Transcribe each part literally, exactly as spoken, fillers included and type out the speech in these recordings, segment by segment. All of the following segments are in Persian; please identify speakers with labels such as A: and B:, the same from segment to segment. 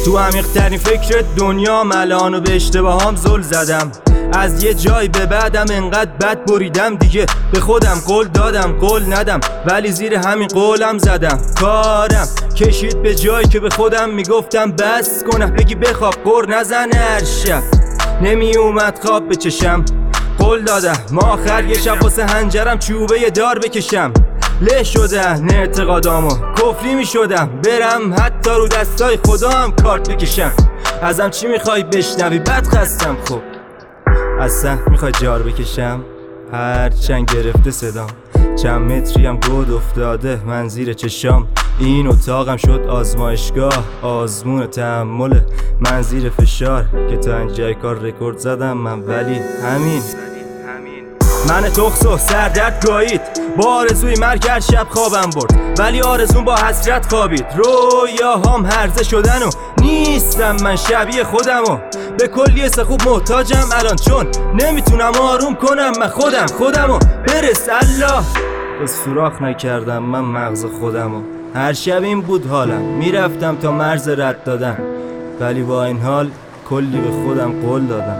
A: تو عمیق‌ترین فکر دنیا الان و به اشتباهام زل زدم. از یه جای به بعدم انقدر بد بریدم دیگه. به خودم قول دادم قول ندم، ولی زیر همین قولم زدم. کارم کشید به جایی که به خودم میگفتم بس کنم. بگی بخواب قر نزنه هر شب، نمی اومد خواب بچشم. قول دادم ما آخر یه شب واسه هنجرم چوبه یه دار بکشم. له شدن اعتقادامو کفری می شدم، برم حتی رو دستای خدا هم کارت بکشم. ازم چی میخوای بشنوی؟ بد خستم. خب اصلا میخوای جار بکشم؟ هرچند گرفته صدام، چند متری هم گود افتاده من زیر چشام. این اتاقم شد آزمایشگاه، آزمون تحمل من زیر فشار. که تا اینجای کار رکورد زدم من، ولی همین من تخصو سردرد گایید با آرزوی مرگ هر شب خوابم برد، ولی آرزون با حسرت خوابید. رویاهام هرزه شدن و نیستم من شبیه خودمو. به کلی خوب محتاجم الان، چون نمیتونم آروم کنم من خودم خودمو. برس الله به سوراخ نکردم من مغز خودمو. هر شب این بود حالم، میرفتم تا مرز رد دادن، ولی با این حال کلی به خودم قول دادم.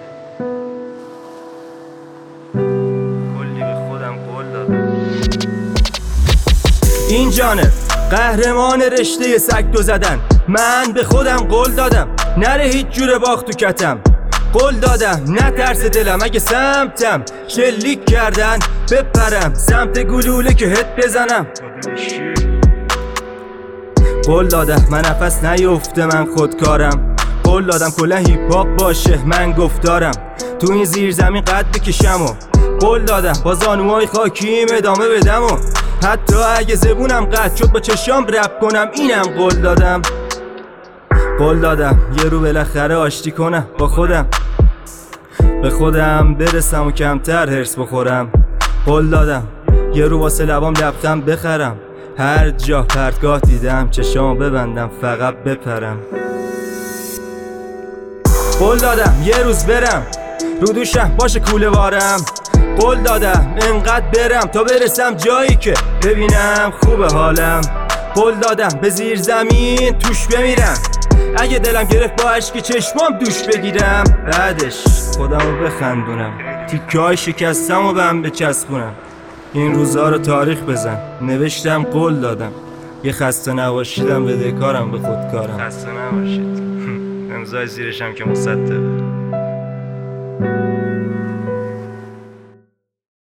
A: این جانه قهرمان رشته سگدو زدن. من به خودم قول دادم نره هیچ جور باخت تو کتم. قول دادم نه ترس دلم اگه سمتم شلیک کردن بپرم سمت گلوله که هد بزنم. قول دادم من نفس نیفته من خودکارم. قول دادم کلا هیپ هاپ باشه من گفتارم. تو این زیر زمین قد بکشم و قول دادم با زانوهای خاکیم ادامه بدم و حتی اگه زبونم قطع شد با چشام رپ کنم. اینم قول دادم. قول دادم یه رو بالاخره آشتی کنم با خودم، به خودم برسم و کمتر هرس بخورم. قول دادم یه رو واسه لبام لبخند بخرم. هر جا پرتگاه دیدم چشامو ببندم فقط بپرم. قول دادم یه روز برم رو دوشم باشه کوله وارم. قول دادم انقدر برم تا برسم جایی که ببینم خوب حالم. قول دادم به زیر زمین توش بمیرم، اگه دلم گرفت با عشق چشمام دوش بگیرم. بعدش خودمو بخندونم، تیکه های شکستم و به هم بچسبونم. این روزها رو تاریخ بزن، نوشتم قول دادم. یه خسته نباشیدم بده کارم به خودکارم. خسته نباشید امضای زیرشم که مصدقه.